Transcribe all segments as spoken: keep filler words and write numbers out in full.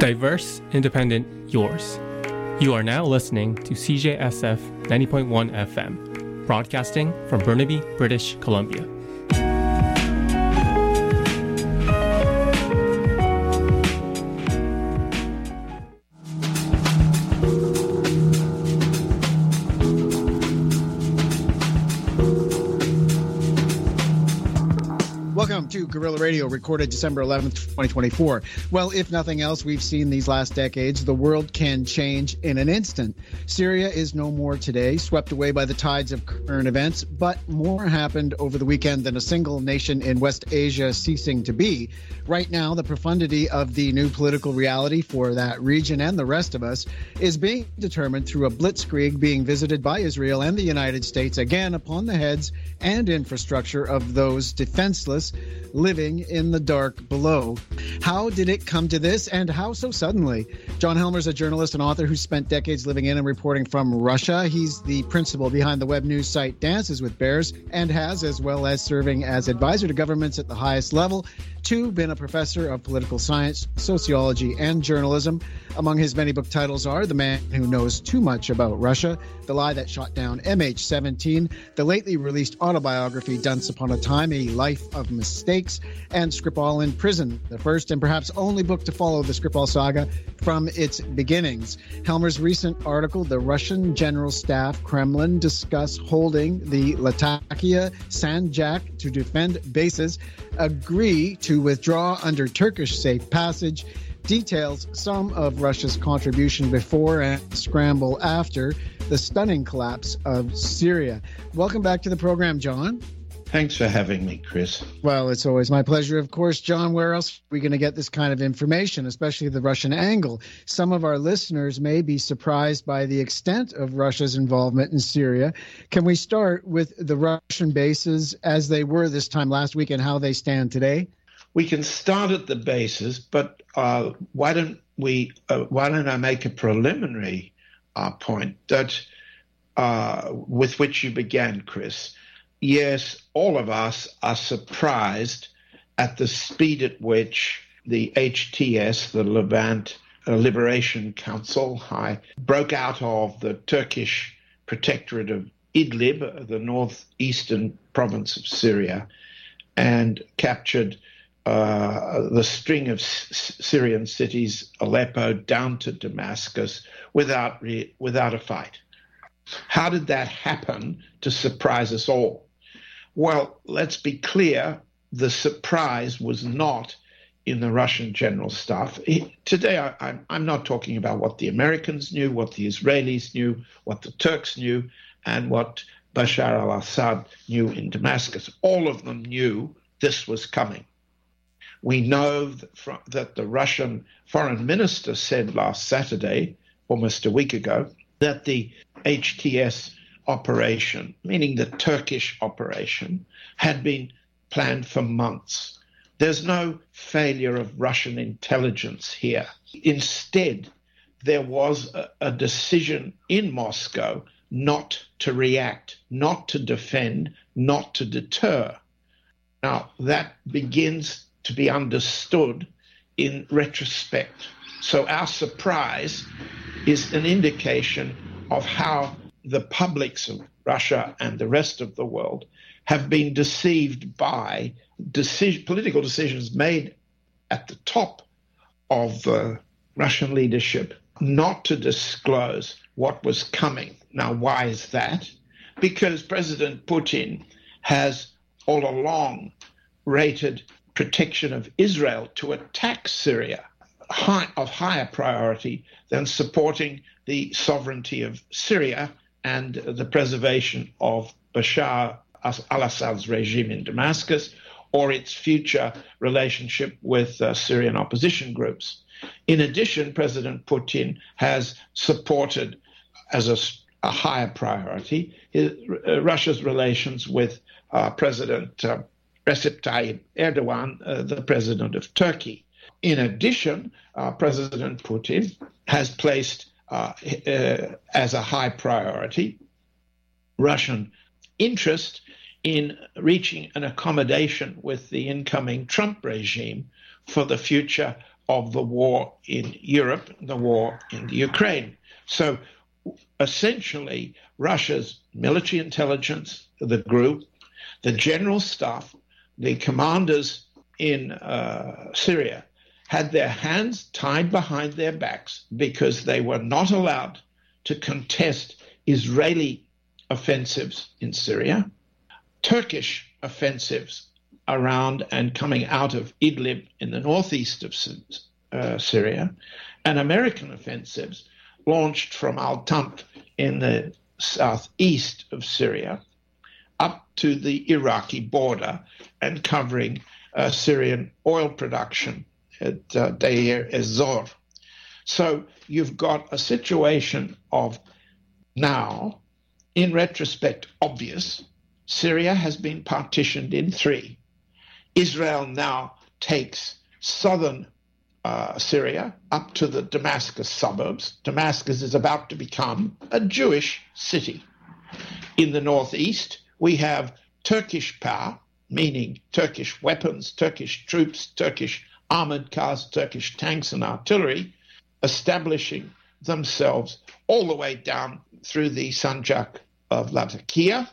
Diverse, independent, yours. You are now listening to C J S F ninety point one F M, broadcasting from Burnaby, British Columbia. Welcome to Guerrilla Radio, recorded December eleventh, twenty twenty-four. Well, if nothing else, we've seen these last decades, the world can change in an instant. Syria is no more today, swept away by the tides of current events, but more happened over the weekend than a single nation in West Asia ceasing to be. Right now, the profundity of the new political reality for that region and the rest of us is being determined through a blitzkrieg being visited by Israel and the United States, again upon the heads and infrastructure of those defenseless living in the dark below. How did it come to this, and how so suddenly? John Helmer's a journalist and author who spent decades living in and reporting from Russia. He's the principal behind the web news site Dances with Bears and has, as well as serving as advisor to governments at the highest level, two, been a professor of political science, sociology, and journalism. Among his many book titles are The Man Who Knows Too Much About Russia, The Lie That Shot Down M H seventeen, the lately released autobiography Once Upon a Time, A Life of Mistakes, and Skripal in Prison, the first and perhaps only book to follow the Skripal saga from its beginnings. Helmer's recent article, The Russian General Staff Kremlin Discuss Holding the Latakia Sanjak to Defend Bases, Agree to Withdraw Under Turkish Safe Passage, details some of Russia's contribution before and scramble after the stunning collapse of Syria. Welcome back to the program, John. Thanks for having me, Chris. Well, it's always my pleasure, of course. John, where else are we going to get this kind of information, especially the Russian angle? Some of our listeners may be surprised by the extent of Russia's involvement in Syria. Can we start with the Russian bases as they were this time last week and how they stand today? We can start at the bases, but uh, why don't we? Uh, why don't I make a preliminary uh, point that uh, with which you began, Chris? Yes, all of us are surprised at the speed at which the H T S, the Levant Liberation Council, I broke out of the Turkish protectorate of Idlib, the northeastern province of Syria, and captured uh, the string of S- Syrian cities, Aleppo down to Damascus, without re- without a fight. How did that happen to surprise us all? Well, let's be clear, the surprise was not in the Russian General Staff. Today, I, I'm not talking about what the Americans knew, what the Israelis knew, what the Turks knew, and what Bashar al-Assad knew in Damascus. All of them knew this was coming. We know that, from, that the Russian foreign minister said last Saturday, almost a week ago, that the H T S operation, meaning the Turkish operation, had been planned for months. There's no failure of Russian intelligence here. Instead, there was a, a decision in Moscow not to react, not to defend, not to deter. Now, that begins to be understood in retrospect. So our surprise is an indication of how the publics of Russia and the rest of the world have been deceived by decision, political decisions made at the top of uh, Russian leadership not to disclose what was coming. Now, why is that? Because President Putin has all along rated protection of Israel to attack Syria high, of higher priority than supporting the sovereignty of Syria and the preservation of Bashar al-Assad's regime in Damascus, or its future relationship with uh, Syrian opposition groups. In addition, President Putin has supported, as a, a higher priority, his, uh, Russia's relations with uh, President uh, Recep Tayyip Erdogan, uh, the president of Turkey. In addition, uh, President Putin has placed Uh, uh, as a high priority, Russian interest in reaching an accommodation with the incoming Trump regime for the future of the war in Europe, the war in the Ukraine. So essentially, Russia's military intelligence, the group, the general staff, the commanders in uh, Syria had their hands tied behind their backs because they were not allowed to contest Israeli offensives in Syria, Turkish offensives around and coming out of Idlib in the northeast of uh, Syria, and American offensives launched from Al-Tanf in the southeast of Syria up to the Iraqi border and covering uh, Syrian oil production at uh, Deir ez-Zor. So you've got a situation of now, in retrospect, obvious. Syria has been partitioned in three. Israel now takes southern uh, Syria up to the Damascus suburbs. Damascus is about to become a Jewish city. In the northeast, we have Turkish power, meaning Turkish weapons, Turkish troops, Turkish armored cars, Turkish tanks and artillery, establishing themselves all the way down through the Sanjak of Latakia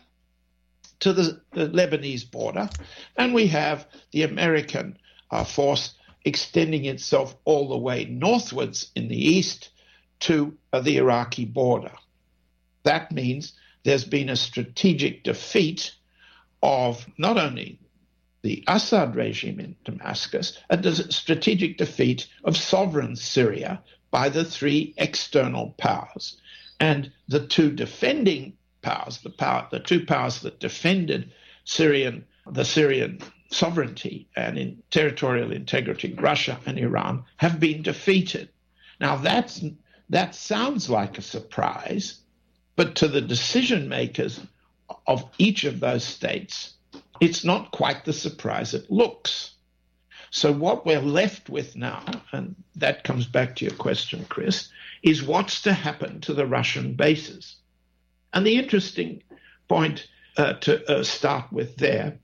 to the, the Lebanese border. And we have the American uh, force extending itself all the way northwards in the east to uh, the Iraqi border. That means there's been a strategic defeat of not only the Assad regime in Damascus, a strategic defeat of sovereign Syria by the three external powers. And the two defending powers, the power, the two powers that defended Syrian, the Syrian sovereignty and in territorial integrity, Russia and Iran, have been defeated. Now that's that sounds like a surprise, but to the decision makers of each of those states, it's not quite the surprise it looks. So what we're left with now, and that comes back to your question, Chris, is what's to happen to the Russian bases. And the interesting point uh, to uh, start with there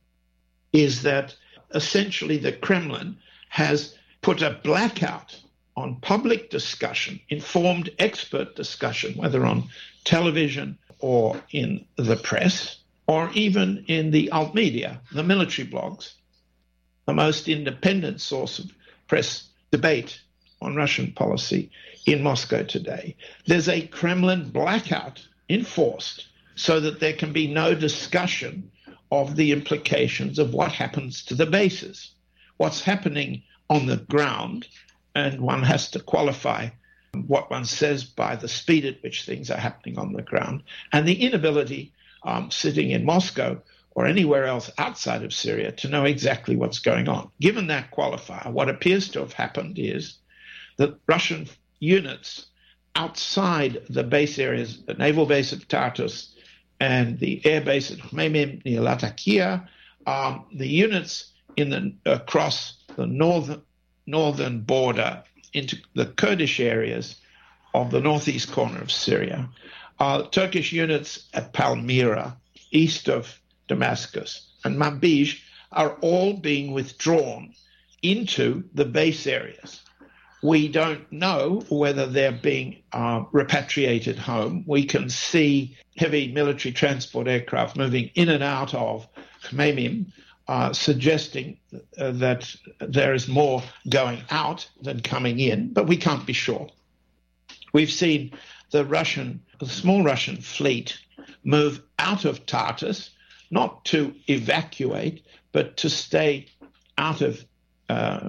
is that essentially the Kremlin has put a blackout on public discussion, informed expert discussion, whether on television or in the press, or even in the alt media, the military blogs, the most independent source of press debate on Russian policy in Moscow today. There's a Kremlin blackout enforced so that there can be no discussion of the implications of what happens to the bases, what's happening on the ground, and one has to qualify what one says by the speed at which things are happening on the ground, and the inability um, sitting in Moscow or anywhere else outside of Syria to know exactly what's going on. Given that qualifier, what appears to have happened is that Russian units outside the base areas, the naval base of Tartus and the air base at Khmeimim near Latakia, um, the units in the across the northern northern border into the Kurdish areas of the northeast corner of Syria, uh, Turkish units at Palmyra, east of Damascus, and Manbij are all being withdrawn into the base areas. We don't know whether they're being uh, repatriated home. We can see heavy military transport aircraft moving in and out of Khmeimim, uh, suggesting uh, that there is more going out than coming in, but we can't be sure. We've seen the Russian, the small Russian fleet move out of Tartus, not to evacuate, but to stay out of uh,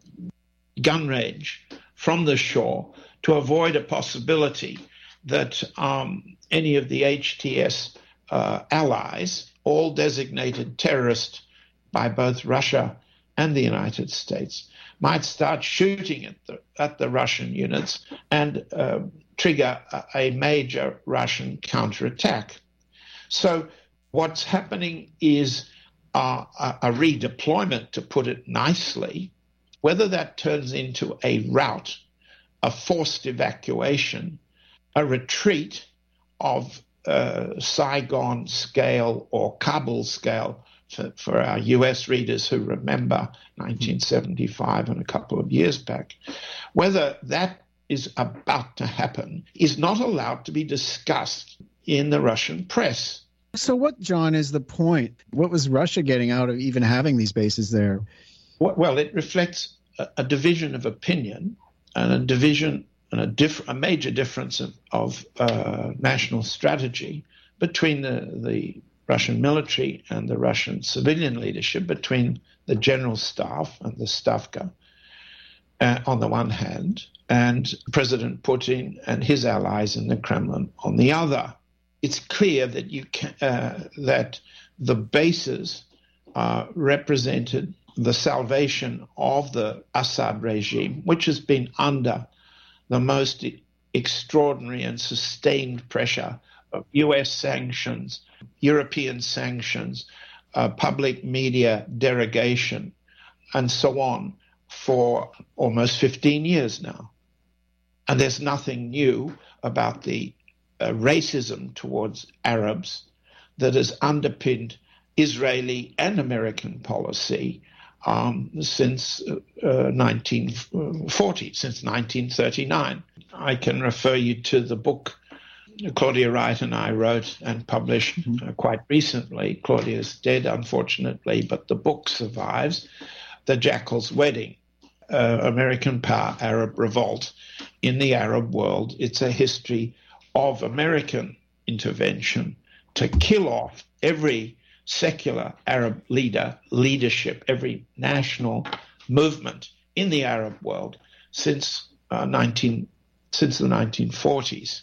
gun range from the shore to avoid a possibility that um, any of the H T S uh, allies, all designated terrorists by both Russia and the United States, might start shooting at the, at the Russian units and uh, trigger a, a major Russian counterattack. So what's happening is uh, a, a redeployment, to put it nicely. Whether that turns into a rout, a forced evacuation, a retreat of uh, Saigon scale or Kabul scale for, for our U S readers who remember nineteen seventy-five and a couple of years back, whether that is about to happen is not allowed to be discussed in the Russian press. So what, John, is the point? What was Russia getting out of even having these bases there? Well, it reflects a, a division of opinion and a division and a, diff- a major difference of, of uh, national strategy between the, the Russian military and the Russian civilian leadership, between the general staff and the Stavka uh, on the one hand, and President Putin and his allies in the Kremlin on the other. It's clear that you can, uh, that the bases uh, represented the salvation of the Assad regime, which has been under the most extraordinary and sustained pressure of U S sanctions, European sanctions, uh, public media derogation, and so on for almost fifteen years now. And there's nothing new about the uh, racism towards Arabs that has underpinned Israeli and American policy um, since uh, nineteen forty, since nineteen thirty-nine. I can refer you to the book Claudia Wright and I wrote and published uh, quite recently. Claudia's dead, unfortunately, but the book survives. The Jackal's Wedding, uh, American Power, Arab Revolt in the Arab World. It's a history of American intervention to kill off every secular Arab leader, leadership, every national movement in the Arab world since uh, nineteen since the nineteen forties.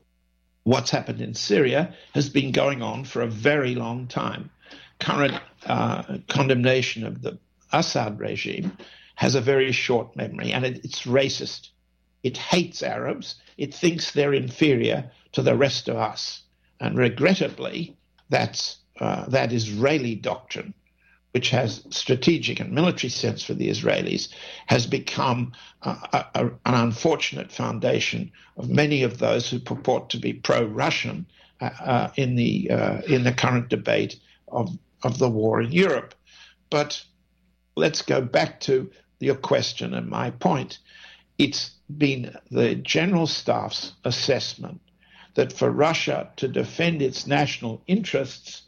What's happened in Syria has been going on for a very long time. Current uh, condemnation of the Assad regime has a very short memory, and it, it's racist. It hates Arabs. It thinks they're inferior to the rest of us. And regrettably, that's uh, that Israeli doctrine, which has strategic and military sense for the Israelis, has become uh, a, a, an unfortunate foundation of many of those who purport to be pro-Russian uh, uh, in the uh, in the current debate of of the war in Europe. But let's go back to your question and my point. It's been the General Staff's assessment that for Russia to defend its national interests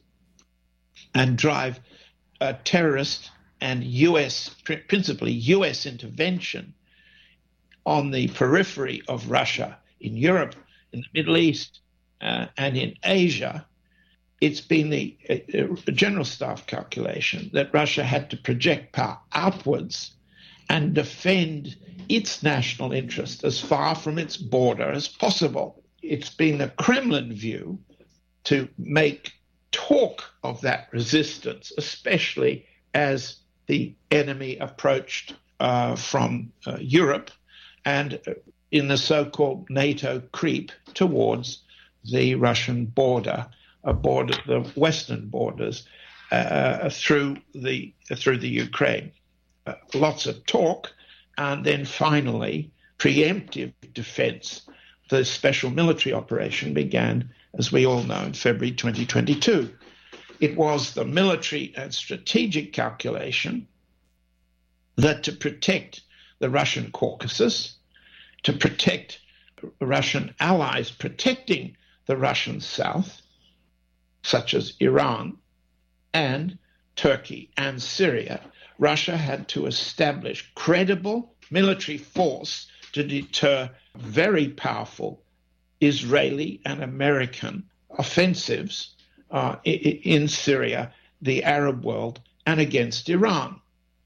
and drive uh, terrorist and U S, principally U S intervention on the periphery of Russia in Europe, in the Middle East, uh, and in Asia, it's been the uh, General Staff calculation that Russia had to project power outwards and defend its national interest as far from its border as possible. It's been the Kremlin view to make talk of that resistance, especially as the enemy approached uh, from uh, Europe and in the so-called NATO creep towards the Russian border, a border, the western borders, uh, through the through the Ukraine. Uh, lots of talk, and then finally preemptive defense. The special military operation began, as we all know, in February twenty twenty-two. It was the military and strategic calculation that to protect the Russian Caucasus, to protect Russian allies protecting the Russian South, such as Iran and Turkey and Syria, Russia had to establish credible military force to deter very powerful Israeli and American offensives uh, in Syria, the Arab world, and against Iran.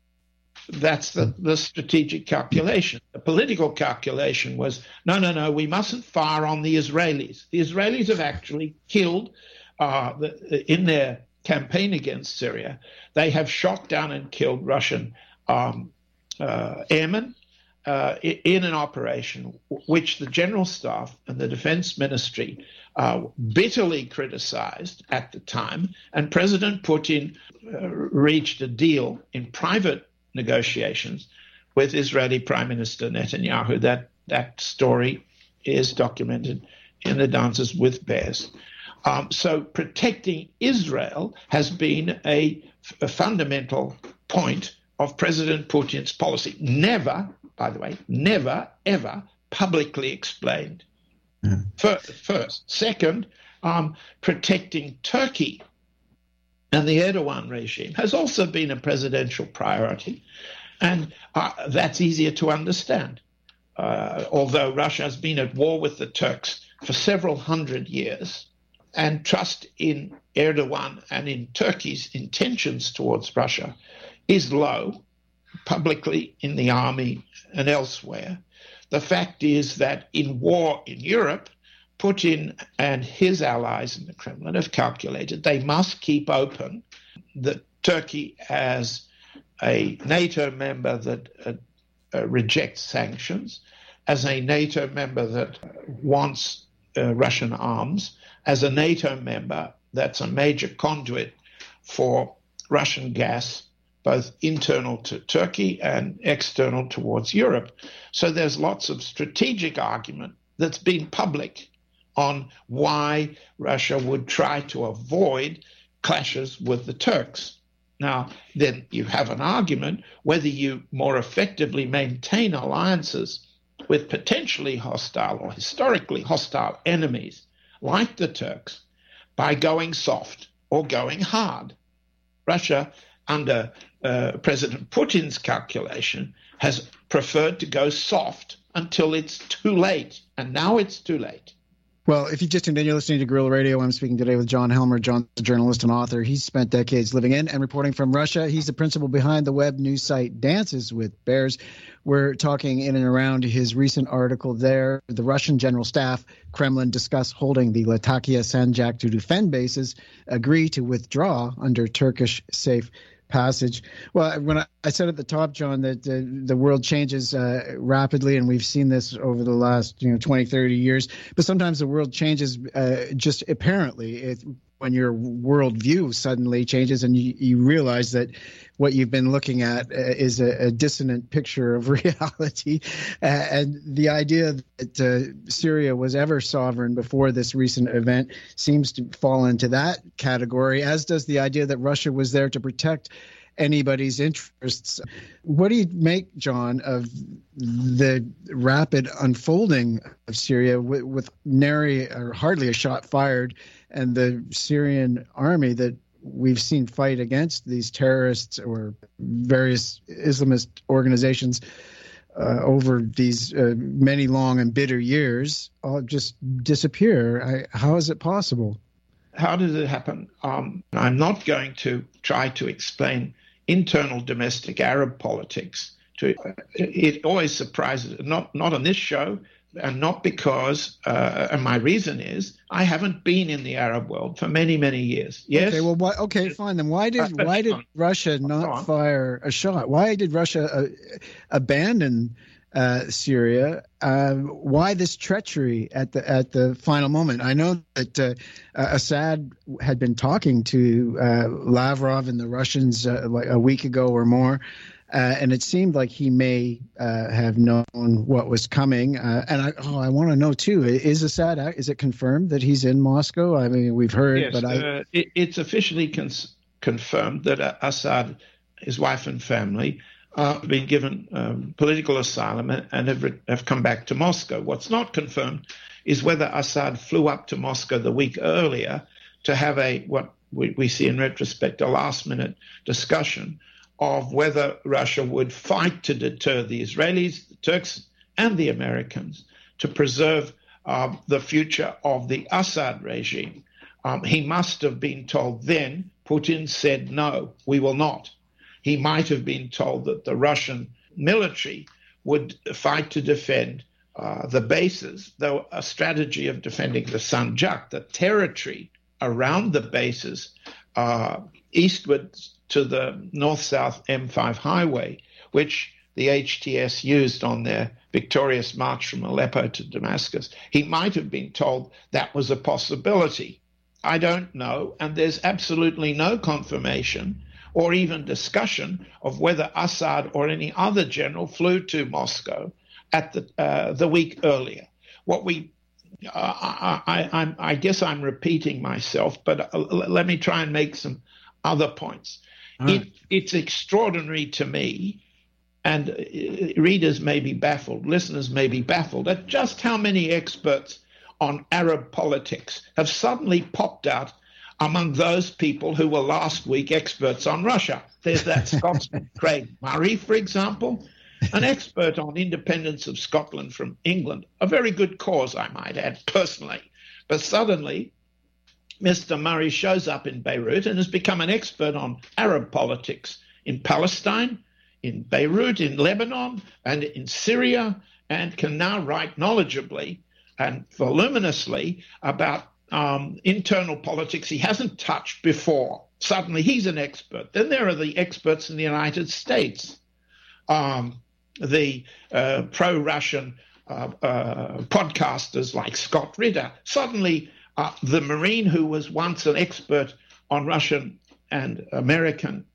That's the, the strategic calculation. The political calculation was, no, no, no, we mustn't fire on the Israelis. The Israelis have actually killed, uh, the, in their campaign against Syria, they have shot down and killed Russian um, uh, airmen uh, in an operation which the General Staff and the Defense Ministry uh, bitterly criticized at the time, and President Putin uh, reached a deal in private negotiations with Israeli Prime Minister Netanyahu. That that story is documented in the Dances with Bears. Um, so protecting Israel has been a, a fundamental point of President Putin's policy. Never, by the way, never, ever publicly explained. Mm. First, first. Second, um, protecting Turkey and the Erdogan regime has also been a presidential priority. And uh, that's easier to understand. Uh, although Russia has been at war with the Turks for several hundred years, and trust in Erdogan and in Turkey's intentions towards Russia is low, publicly in the army and elsewhere. The fact is that in war in Europe, Putin and his allies in the Kremlin have calculated they must keep open that Turkey as a NATO member that uh, uh, rejects sanctions, as a NATO member that wants uh, Russian arms, as a NATO member that's a major conduit for Russian gas, both internal to Turkey and external towards Europe. So there's lots of strategic argument that's been public on why Russia would try to avoid clashes with the Turks. Now, then you have an argument whether you more effectively maintain alliances with potentially hostile or historically hostile enemies like the Turks by going soft or going hard. Russia, under uh, President Putin's calculation, has preferred to go soft until it's too late. And now it's too late. Well, if you just tuned in, you're listening to Guerrilla Radio. I'm speaking today with John Helmer. John's a journalist and author. He's spent decades living in and reporting from Russia. He's the principal behind the web news site Dances with Bears. We're talking in and around his recent article there. The Russian General Staff, Kremlin, discuss holding the Latakia Sanjak to defend bases, agree to withdraw under Turkish safe passage. Well, when I, I said at the top, John, that uh, the world changes uh, rapidly, and we've seen this over the last, you know, twenty, thirty years, but sometimes the world changes uh, just apparently it, when your worldview suddenly changes and you, you realize that what you've been looking at uh, is a, a dissonant picture of reality. Uh, and the idea that uh, Syria was ever sovereign before this recent event seems to fall into that category, as does the idea that Russia was there to protect anybody's interests. What do you make, John, of the rapid unfolding of Syria with, with nary or hardly a shot fired, and the Syrian army that we've seen fight against these terrorists or various Islamist organizations uh, over these uh, many long and bitter years all just disappear? I, how is it possible? How did it happen? Um, I'm not going to try to explain internal domestic Arab politics. To, it always surprises, not not on this show, and not because, uh, and my reason is, I haven't been in the Arab world for many, many years. Yes. Okay, well, why, okay, fine. Then why did why did Russia not fire a shot? Why did Russia uh, abandon uh, Syria? Uh, why this treachery at the at the final moment? I know that uh, Assad had been talking to uh, Lavrov and the Russians uh, like a week ago or more. Uh, and it seemed like he may uh, have known what was coming. Uh, and I, oh, I want to know too: is Assad? Is it confirmed that he's in Moscow? I mean, we've heard, yes, but I... uh, it, it's officially cons- confirmed that uh, Assad, his wife and family, uh, have been given um, political asylum and, and have, re- have come back to Moscow. What's not confirmed is whether Assad flew up to Moscow the week earlier to have a what we, we see in retrospect a last-minute discussion of whether Russia would fight to deter the Israelis, the Turks, and the Americans to preserve um, the future of the Assad regime. Um, he must have been told then, Putin said, no, we will not. He might have been told that the Russian military would fight to defend uh, the bases, though a strategy of defending the Sanjak, the territory around the bases, uh, eastwards to the north-south M five highway, which the H T S used on their victorious march from Aleppo to Damascus. He might have been told that was a possibility. I don't know, and there's absolutely no confirmation or even discussion of whether Assad or any other general flew to Moscow at the uh, the week earlier. What we I, I, I, I guess I'm repeating myself, but let me try and make some other points. Right. It, it's extraordinary to me, and readers may be baffled, listeners may be baffled, at just how many experts on Arab politics have suddenly popped out among those people who were last week experts on Russia. There's that Scotsman, Craig Murray, for example, an expert on independence of Scotland from England, a very good cause, I might add, personally. But suddenly, Mister Murray shows up in Beirut and has become an expert on Arab politics in Palestine, in Beirut, in Lebanon, and in Syria, and can now write knowledgeably and voluminously about um, internal politics he hasn't touched before. Suddenly, he's an expert. Then there are the experts in the United States. Um, the uh, pro-Russian uh, uh, podcasters like Scott Ritter. Suddenly, uh, the Marine who was once an expert on Russian and American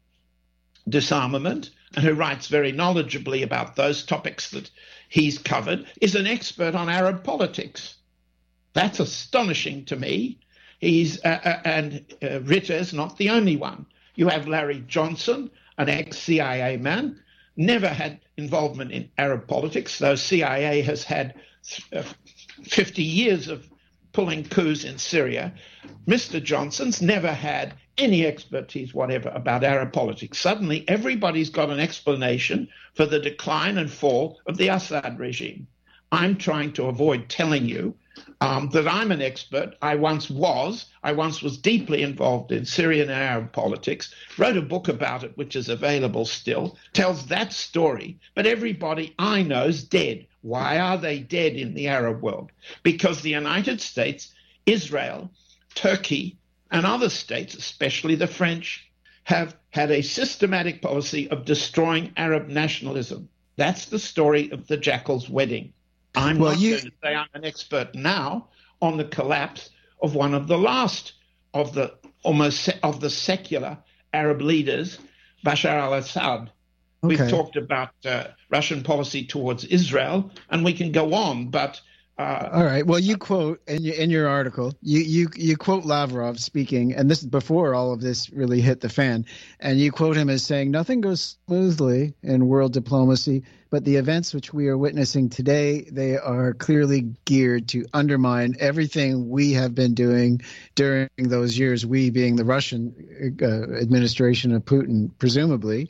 disarmament and who writes very knowledgeably about those topics that he's covered is an expert on Arab politics. That's astonishing to me. He's uh, uh, and uh, Ritter's not the only one. You have Larry Johnson, an ex-C I A man, never had involvement in Arab politics, though C I A has had uh, fifty years of pulling coups in Syria. Mister Johnson's never had any expertise whatever about Arab politics. Suddenly, everybody's got an explanation for the decline and fall of the Assad regime. I'm trying to avoid telling you um, that I'm an expert. I once was. I once was deeply involved in Syrian and Arab politics, wrote a book about it, which is available still, tells that story. But everybody I know is dead. Why are they dead in the Arab world? Because the United States, Israel, Turkey, and other states, especially the French, have had a systematic policy of destroying Arab nationalism. That's the story of the Jackal's wedding. I'm well, not you... going to say I'm an expert now on the collapse of one of the last of the almost se- of the secular Arab leaders, Bashar al-Assad. Okay. We've talked about uh, Russian policy towards Israel, and we can go on, but Uh, All right. Well, you quote in your, in your article, you, you you quote Lavrov speaking, and this is before all of this really hit the fan, and you quote him as saying, "Nothing goes smoothly in world diplomacy, but the events which we are witnessing today, they are clearly geared to undermine everything we have been doing during those years, we being the Russian uh, administration of Putin, presumably."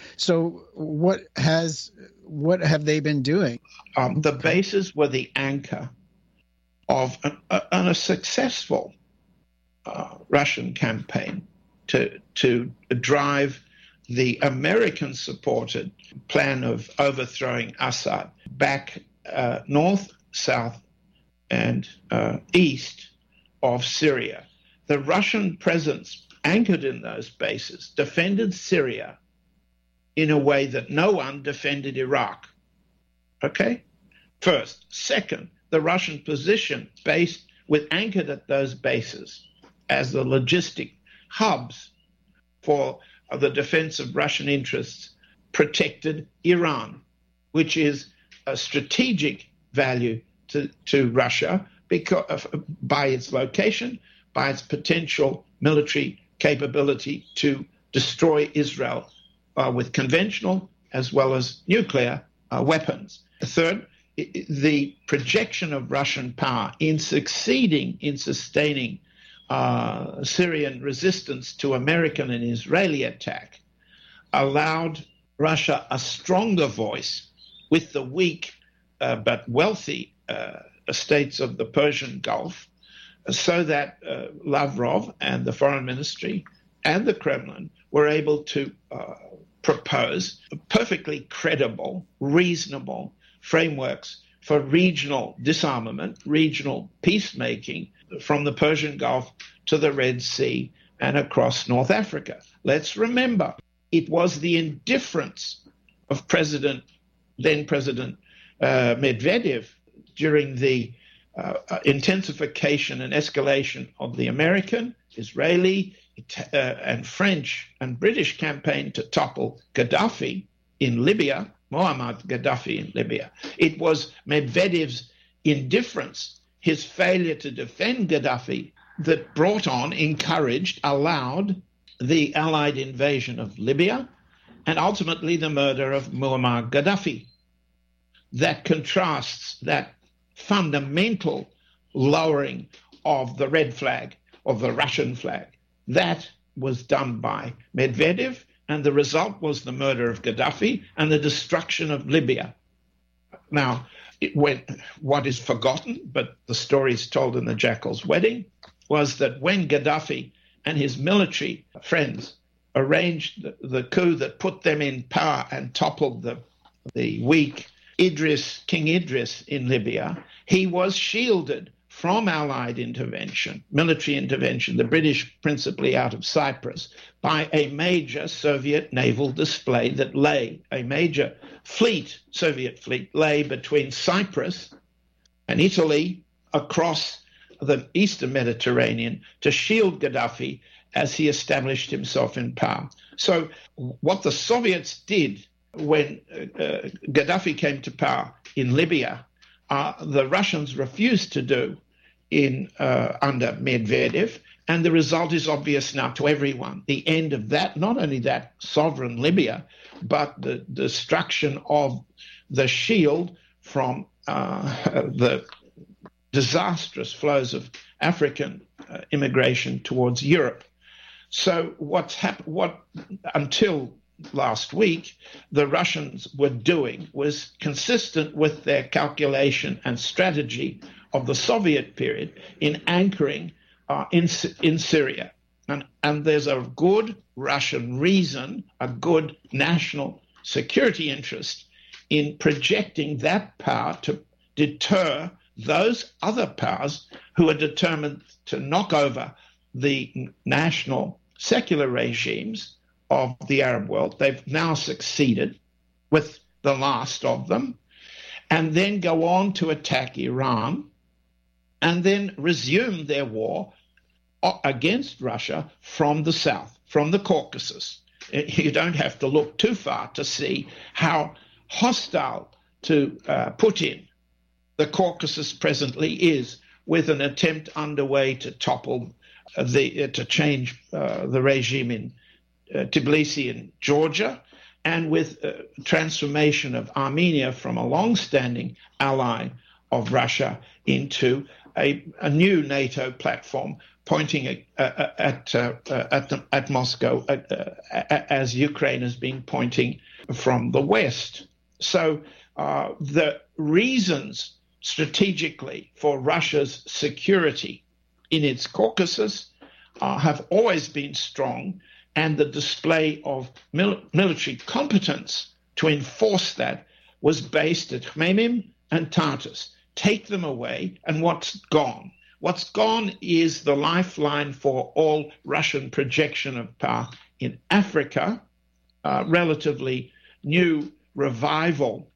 So what has what have they been doing? Um, the bases were the anchor of an, a, a successful uh, Russian campaign to to drive the American-supported plan of overthrowing Assad back uh, north, south, and uh, east of Syria. The Russian presence anchored in those bases defended Syria in a way that no one defended Iraq. Okay? First. Second, the Russian position based with anchored at those bases as the logistic hubs for the defense of Russian interests protected Iran, which is a strategic value to, to Russia because by its location, by its potential military capability to destroy Israel Uh, with conventional as well as nuclear uh, weapons. Third, the projection of Russian power in succeeding in sustaining uh, Syrian resistance to American and Israeli attack allowed Russia a stronger voice with the weak uh, but wealthy uh, states of the Persian Gulf, so that uh, Lavrov and the Foreign Ministry and the Kremlin were able to uh, propose perfectly credible, reasonable frameworks for regional disarmament, regional peacemaking from the Persian Gulf to the Red Sea and across North Africa. Let's remember, it was the indifference of President, then President uh, Medvedev during the uh, intensification and escalation of the American, Israeli, Uh, and French and British campaign to topple Gaddafi in Libya, Muammar Gaddafi in Libya. It was Medvedev's indifference, his failure to defend Gaddafi that brought on, encouraged, allowed the Allied invasion of Libya and ultimately the murder of Muammar Gaddafi. That contrasts that fundamental lowering of the red flag, of the Russian flag. That was done by Medvedev, and the result was the murder of Gaddafi and the destruction of Libya. Now, it went, what is forgotten, but the story is told in the Jackal's Wedding, was that when Gaddafi and his military friends arranged the, the coup that put them in power and toppled the, the weak Idris, King Idris in Libya, he was shielded from Allied intervention, military intervention, the British principally out of Cyprus, by a major Soviet naval display that lay, a major fleet, Soviet fleet, lay between Cyprus and Italy across the eastern Mediterranean to shield Gaddafi as he established himself in power. So what the Soviets did when uh, Gaddafi came to power in Libya, uh, the Russians refused to do in uh, under Medvedev, and the result is obvious now to everyone. The end of that, not only that sovereign Libya, but the destruction of the shield from uh, the disastrous flows of African uh, immigration towards Europe. So what's happened? What until last week the Russians were doing was consistent with their calculation and strategy of the Soviet period in anchoring uh, in in Syria, and and there's a good Russian reason, a good national security interest in projecting that power to deter those other powers who are determined to knock over the national secular regimes of the Arab world. They've now succeeded with the last of them, and then go on to attack Iran, and then resume their war against Russia from the south, from the Caucasus. You don't have to look too far to see how hostile to uh, Putin the Caucasus presently is, with an attempt underway to topple uh, the uh, to change uh, the regime in uh, Tbilisi in Georgia, and with uh, transformation of Armenia from a long-standing ally of Russia into a, a new NATO platform, pointing at uh, at, uh, at, the, at Moscow uh, uh, as Ukraine has been pointing from the West. So uh, the reasons strategically for Russia's security in its Caucasus uh, have always been strong, and the display of mil- military competence to enforce that was based at Khmeimim and Tartus. Take them away, and what's gone? What's gone is the lifeline for all Russian projection of power in Africa, uh, relatively new revival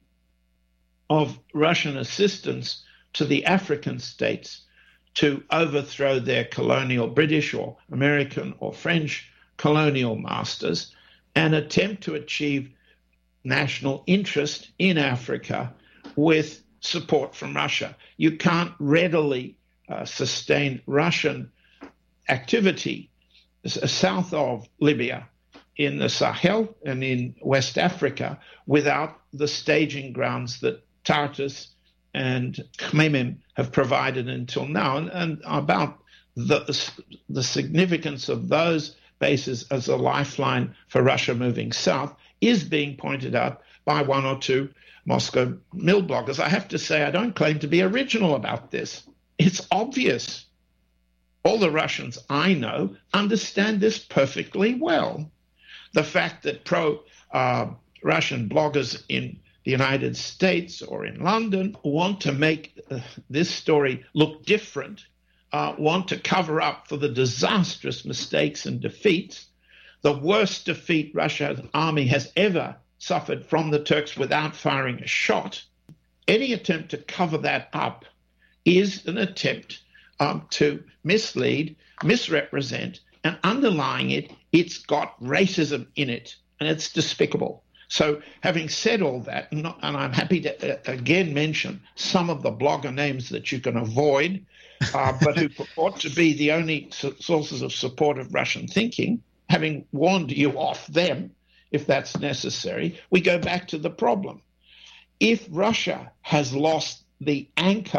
of Russian assistance to the African states to overthrow their colonial British or American or French colonial masters, and attempt to achieve national interest in Africa with support from Russia. You can't readily uh, sustain Russian activity south of Libya, in the Sahel and in West Africa, without the staging grounds that Tartus and Khmeimim have provided until now, and, and about the, the significance of those bases as a lifeline for Russia moving south is being pointed out by one or two Moscow mill bloggers. I have to say, I don't claim to be original about this. It's obvious. All the Russians I know understand this perfectly well. The fact that pro-Russian uh, bloggers in the United States or in London want to make uh, this story look different, uh, want to cover up for the disastrous mistakes and defeats, the worst defeat Russia's army has ever suffered from the Turks without firing a shot. Any attempt to cover that up is an attempt um, to mislead, misrepresent, and underlying it, it's got racism in it, and it's despicable. So having said all that, and I'm happy to uh, again mention some of the blogger names that you can avoid, uh, but who purport to be the only sources of support of Russian thinking, having warned you off them, if that's necessary, we go back to the problem. If Russia has lost the anchor